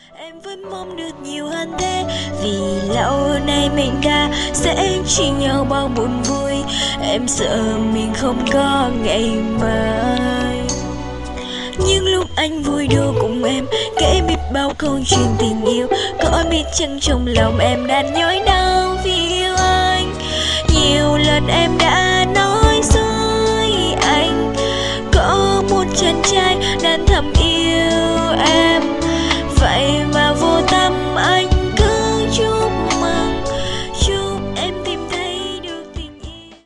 Em vẫn mong được nhiều hơn thế, vì lâu nay mình đã sẽ chia nhau bao buồn vui. Em sợ mình không có ngày mai. Nhưng lúc anh vui đùa cùng em, kể biết bao câu chuyện tình yêu, có biết chăng trong lòng em đang nhói đau vì yêu anh. Nhiều lần em đã nói dối anh, có một chàng trai đang